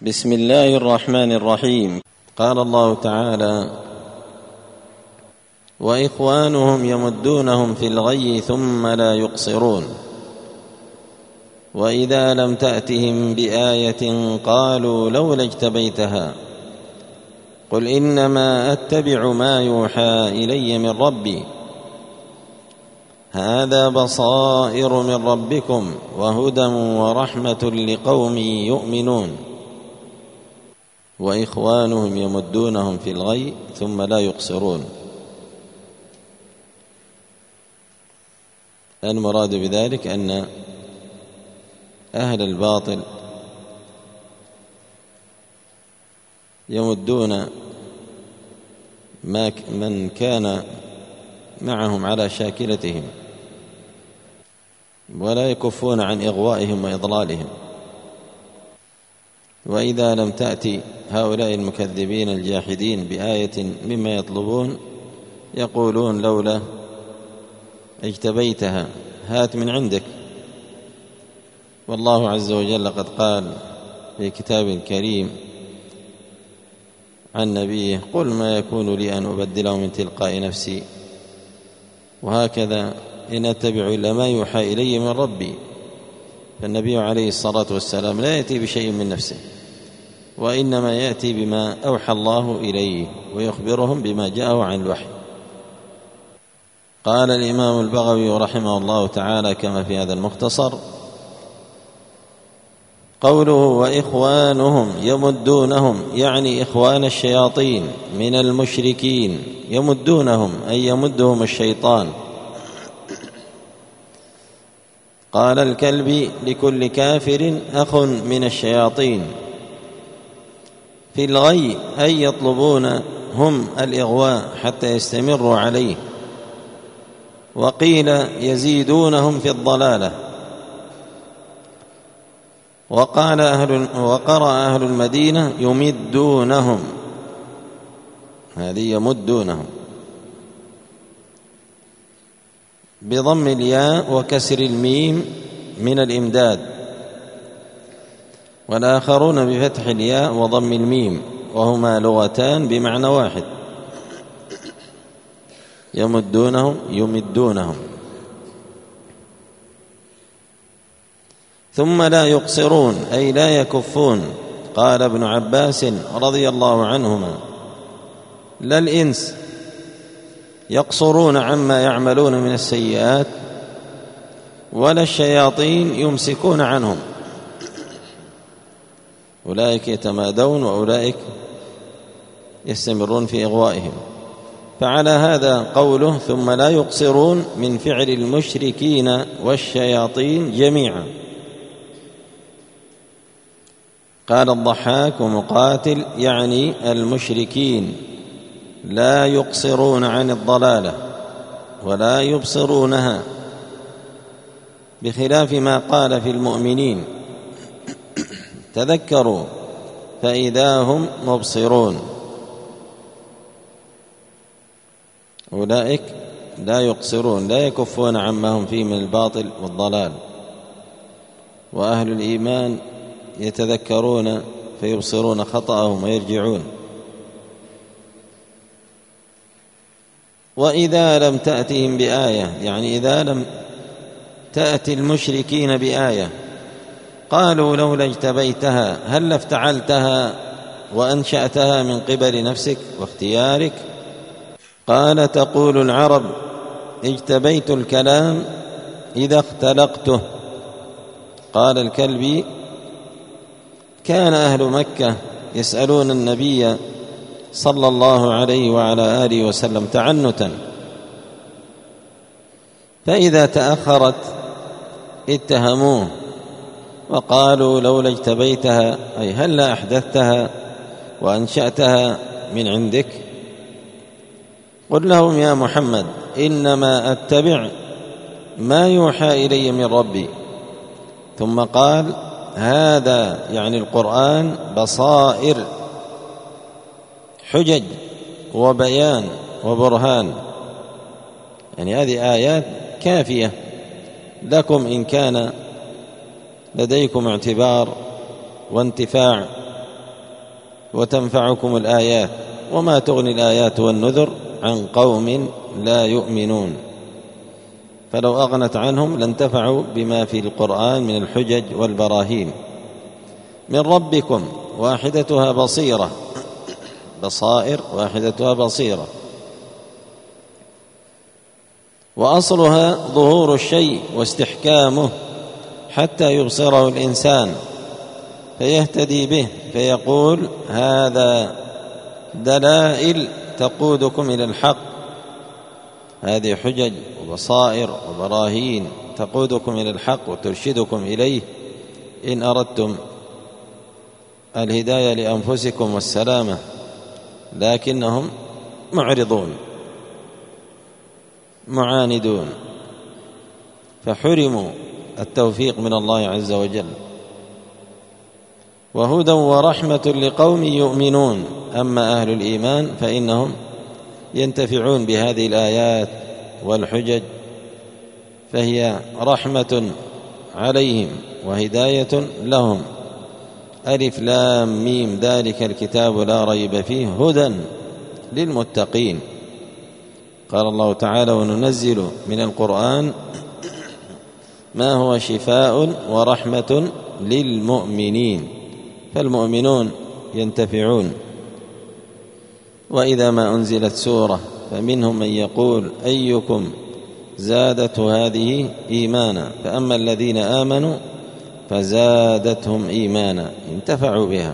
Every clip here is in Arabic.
بسم الله الرحمن الرحيم. قال الله تعالى: وإخوانهم يمدونهم في الغي ثم لا يقصرون وإذا لم تأتهم بآية قالوا لولا اجتبيتها قل إنما أتبع ما يوحى إلي من ربي هذا بصائر من ربكم وهدى ورحمة لقوم يؤمنون وإخوانهم يمدونهم في الغي ثم لا يقصرون. المراد بذلك أن أهل الباطل يمدون من كان معهم على شاكلتهم ولا يكفون عن إغوائهم وإضلالهم، وإذا لم تأتي هؤلاء المكذبين الجاحدين بآية مما يطلبون يقولون لولا اجتبيتها، هات من عندك. والله عز وجل قد قال في كتاب الكريم عن نبيه: قل ما يكون لي أن أبدله من تلقاء نفسي، وهكذا إن أتبع إلا ما يوحى إلي من ربي. فالنبي عليه الصلاة والسلام لا يأتي بشيء من نفسه، وإنما يأتي بما أوحى الله إليه ويخبرهم بما جاءه عن الوحي. قال الإمام البغوي رحمه الله تعالى كما في هذا المختصر: قوله وإخوانهم يمدونهم يعني إخوان الشياطين من المشركين، يمدونهم أي يمدهم الشيطان. قال الكلبي: لكل كافر أخ من الشياطين. في الغي أي يطلبون هم الإغواء حتى يستمروا عليه، وقيل يزيدونهم في الضلالة. وقرأ أهل المدينة يمدونهم، هذه يمدونهم بضم الياء وكسر الميم من الإمداد، والآخرون بفتح الياء وضم الميم، وهما لغتان بمعنى واحد: يمدونهم يمدونهم. ثم لا يقصرون أي لا يكفون. قال ابن عباس رضي الله عنهما: لا الإنس يقصرون عما يعملون من السيئات، ولا الشياطين يمسكون عنهم، أولئك يتمادون وأولئك يستمرون في إغوائهم. فعلى هذا قوله ثم لا يقصرون من فعل المشركين والشياطين جميعا. قال الضحاك ومقاتل يعني المشركين لا يقصرون عن الضلالة ولا يبصرونها، بخلاف ما قال في المؤمنين: تذكروا فإذا هم مبصرون. أولئك لا يقصرون، لا يكفون عما هم فيه من الباطل والضلال. وأهل الإيمان يتذكرون فيبصرون خطأهم ويرجعون. وإذا لم تأتهم بآية يعني إذا لم تأتي المشركين بآية قالوا لولا اجتبيتها، هل افتعلتها وأنشأتها من قبل نفسك واختيارك؟ قال: تقول العرب: اجتبيت الكلام إذا اختلقته. قال الكلبي: كان أهل مكة يسألون النبي صلى الله عليه وعلى آله وسلم تعنتا، فإذا تأخرت اتهموه وقالوا لولا اجتبيتها أي هل لا أحدثتها وأنشأتها من عندك؟ قل لهم يا محمد: إنما أتبع ما يوحى إلي من ربي. ثم قال: هذا يعني القرآن بصائر، حجج وبيان وبرهان، يعني هذه آيات كافية لكم إن كان لديكم اعتبار وانتفاع وتنفعكم الآيات، وما تغني الآيات والنذر عن قوم لا يؤمنون. فلو أغنت عنهم لانتفعوا بما في القرآن من الحجج والبراهين. من ربكم واحدتها بصيرة، بصائر واحدتها بصيرة، وأصلها ظهور الشيء واستحكامه حتى يبصره الإنسان فيهتدي به، فيقول هذا دلائل تقودكم إلى الحق، هذه حجج وبصائر وبراهين تقودكم إلى الحق وترشدكم إليه إن أردتم الهداية لأنفسكم والسلامة، لكنهم معرضون معاندون، فحرموا التوفيق من الله عز وجل. وهدى ورحمة لقوم يؤمنون. أما أهل الإيمان فإنهم ينتفعون بهذه الآيات والحجج، فهي رحمة عليهم وهداية لهم. ألف لام ميم ذلك الكتاب لا ريب فيه هدى للمتقين. قال الله تعالى وننزل من القرآن ما هو شفاء ورحمة للمؤمنين، فالمؤمنون ينتفعون. وإذا ما أنزلت سورة فمنهم من يقول أيكم زادته هذه إيمانا، فأما الذين آمنوا فزادتهم إيمانا انتفعوا بها،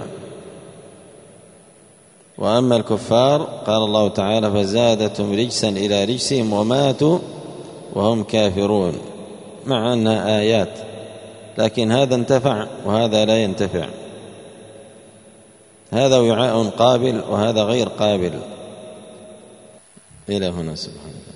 وأما الكفار قال الله تعالى فزادتهم رجسا إلى رجسهم وماتوا وهم كافرون، مع أنها آيات، لكن هذا انتفع وهذا لا ينتفع، هذا وعاء قابل وهذا غير قابل. إلى هنا سبحانه.